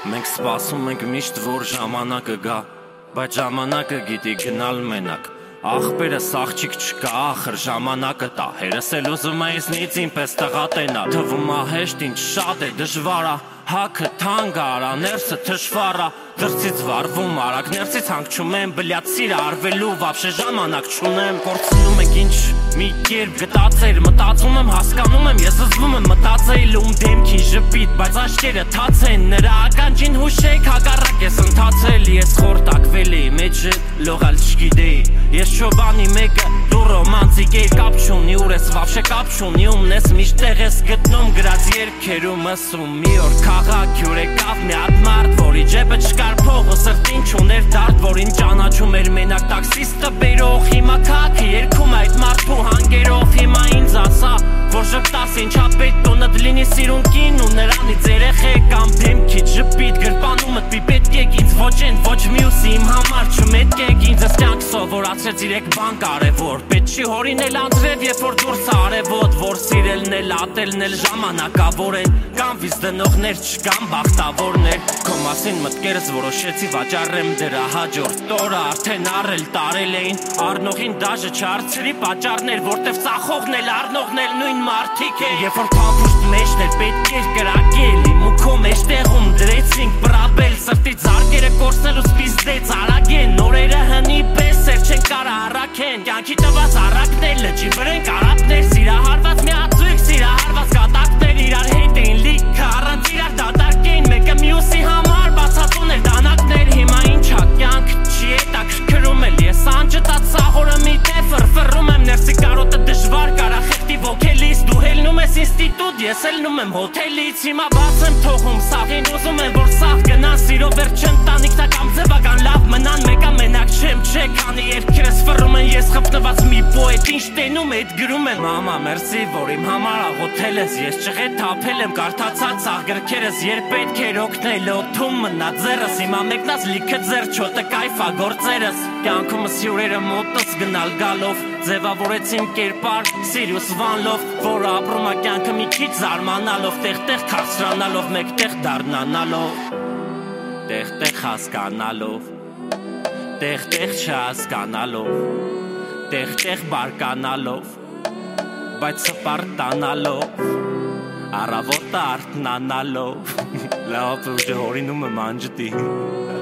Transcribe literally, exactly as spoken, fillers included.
Մենք սպասում ենք միշտ, որ ժամանակը գա, բայց ժամանակը գիտի գնալ մենակ Ախպերս աղջիկ չկա, ախր ժամանակը տա Հերս էլ ուզում է ինձնից ինպես տղատենա Թվում ա հեշտ ինչ շատ է դժվարա Հաքը թանկ արա, ներսը թշվարա Դրսից վարվում արագ, ներսից հանգչում եմ Բլյատ սիրը արվելու վաբշե ժամանակ չունեմ Կործնում ենք ինչ մի կերպ գտածեր Մտածում եմ, հասկանում եմ, ես զզվում եմ մտածել Ում դեմքին ժպիտ, բայց աշկերը թաց են Նրա ականջին հուշեք, հակառակ ես ընթացել Ես խորտակվել էի, մեջը լողալ չգիտեի Ես չոբանի մեկը, դու ռոմանտիկ էի Կապ չունի, ուր ես վաբշե կապ չունի Ումն ես միշտեղ ես գտնում գրած երկերումս Ու մի օր քաղաք հյուր եկավ մի հատ մարդ Որի ջեպը չկար փող ու սրտին չուներ դարդ Որին ճանաչում էր մենակ տաքսիստը բերող Հիմա քաղաքը երգում այդ մարդու հանգերով Հիմա ինձ ասա, որ ժպտաս ինչա պետք Տոնդ լինի սիրուն կին ու նրանից երեխեք Կամ դեմքիդ ժպիտ գրպանումդ պի պետք եք Ինձ ոչ են ոչ մյուսի իմ համար չմետք եք Ինձ ես կյանք սովորացրեց իրեք բան կարևոր Պետք չի հորինել անձրև երբ որ դուրս արևոտ Որ սիրելն էլ ատելն էլ ժամանակավոր են Կամ վիզ դնողներ չկան բախտավորներ Քո մասին մտքերս որոշեցի վաճառեմ դրա հաջորդ օրը Արդեն առել տարել էին Առնողին դաժը չարցրի պատճառներ Որտև ծախողն էլ առնողն էլ նույն մարդիկ է Երբ որ փամփուշտ մեջն էլ պետք էր կրակել Իմ ու քո մեջտեղում դրեցինք բրաբել Սրտի ձարկերը կորսնելու սպիզդեց արագեն Նորերը հնի պես էր չեն կարա առաքեն Կյանքի տված առակներ լճի վրեն կարապներ Սիրահարված միացույք սիրահարված կատակներ Իրար հետ էին լիքը առանց իրար դատարկեն Մեկը մյուսի համար բացածուն էր դանակներ Հիմա ինչա կյանք չի էտա քրքրում էլ Ես անջտած սաղորը մի թե ֆրֆռում եմ Ներսի կարոտը դժվար կարա խեղտի ոգելից Դու հելնում ես ինստիտուտ ես ելնում եմ հոթելից Հիմա բաց եմ թողում սաղին ուզում եմ որ սաղ գնան Սիրո վերջ ընտանիքն կամ ձևական լավ մնան Մեկա մենակ չեմ չէ քանի երկրս ֆռում են Ես խփնված մի պոետ ինչ տենում էդ գրում են Մամա մերսի որ իմ համար աղոթել ես Ես ճղե թափել եմ կարդացած սաղ գրքերս Երբ պետք էր օգնել օդում մնա ձեռս Հիմա մեկնած լիքը ձեռ չոտը կայֆա գործերս Կյանքումս հյուրերը մոտս գնալ գալով Ձևավորեցին կերպար Սիրիուս վանլով Որ ապրում ա կյանքը մի քիչ զարմանալով Տեղ-տեղ քաղցրանալով մեկտեղ դառնանալով Տեղ-տեղ հասկանալով Տեղ-տեղ չհասկանալով Տեղ-տեղ բարկանալով Բայց սպարտանալով Առավոտը արթնանալով Լավ ուժը հորինում եմ անջտի